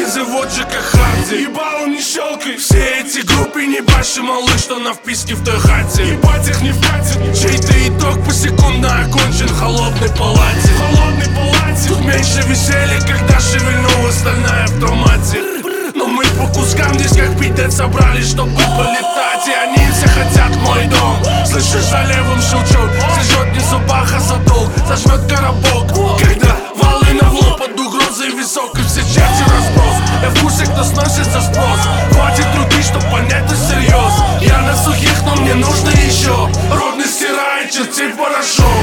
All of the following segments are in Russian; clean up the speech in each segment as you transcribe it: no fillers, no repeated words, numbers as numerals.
Лезе вот же как Харди. Ебало не щелкай. Все эти группы не баши, малыш, что на вписке в той хате. Ебать их не вкатит. Чей-то итог посекундно окончен в холодной палате. В холодной палате. Тут меньше веселья, когда шевельнула стальная в томате. Но мы по кускам здесь как питать собрались, чтобы полетать. И они все хотят мой дом. Слышишь, за левым щелчок сожжет не зубах, а задол зажмет коробок. Когда валы на лоб под угрозой висок, и все черти разброс. Я в курсе, кто сносит за спрос. Хватит трудить, чтоб понять, ты всерьез. Я на сухих, но мне нужно еще. Родный стирает чертей порошок.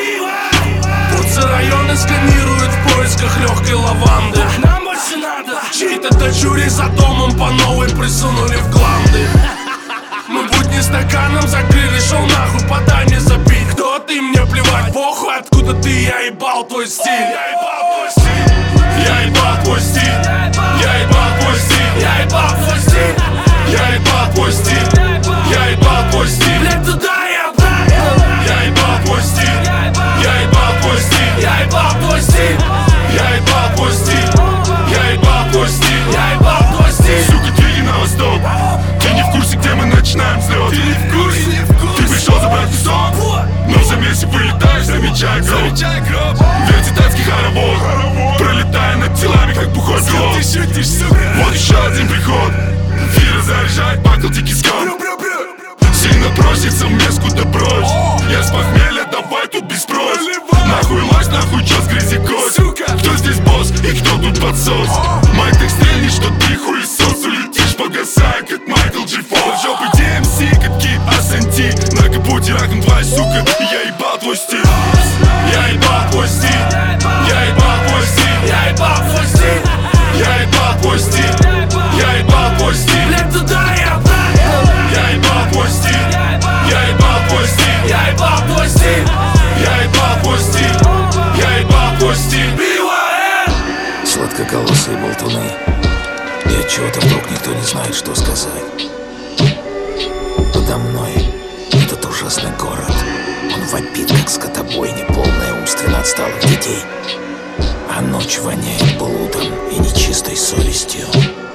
Пуцы районы сканируют в поисках легкой лаванды. Нам больше надо. Чьи-то дочури за домом по новой присунули в гланды. Мы будни стаканом закрыли, шел нахуй, подай мне запить. Кто ты, мне плевать, похуй, откуда ты, я ебал твой стиль. Я ебал твой стиль. Я ебал твой стиль. Я ебал твой стиль. Я ебал твой стиль. Я ебал твой стиль. Я ебал твой стиль. Блядь, туда и обратно. Я ебал твой стиль. Я ебал твой стиль. Я ебал твой стиль. Я ебал твой стиль. Я ебал твой стиль. Я ебал твой стиль. Сука, двиги на восток. Ты не в курсе, где мы начинаем взлет. Ты не в курсе. Ты пришел забрать сон, но в замесе вылетаешь, замечай гроб. Ветер тайский хоровод, пролетая над телами, как бухой пилот. Вот еще один приход. Фира заряжает баклтики с ком. Сильно просится в меску, да брось. Я с похмелья, давай тут без спрос. Нахуй ложь, нахуй чё с грязи кость. Кто здесь босс и кто тут подсос? Майк, так стрельни, что ты хуесос. Улетишь, погасая, как Майкл Джей Фолс. Жопы DMC, катки SNT. На капоте раком твоя сука, и я ебал твой стиль. Я ебал твой стиль. Я ебал твой стиль. Я ебал твой стиль. Я ебал твой стиль. Я ебал твой стиль. Блядь, туда и обратно. Я ебал твой стиль. Я ебал твой стиль. Я ебал твой стиль. Я ебал твой стиль. Я ебал твой стиль. Сладкоголосые болтуны. И отчего-то вдруг никто не знает, что сказать. Подо мной этот ужасный город. Он вопит, как скотобойня, полная умственно отсталых детей. А ночь воняет блудом и нечистой совестью.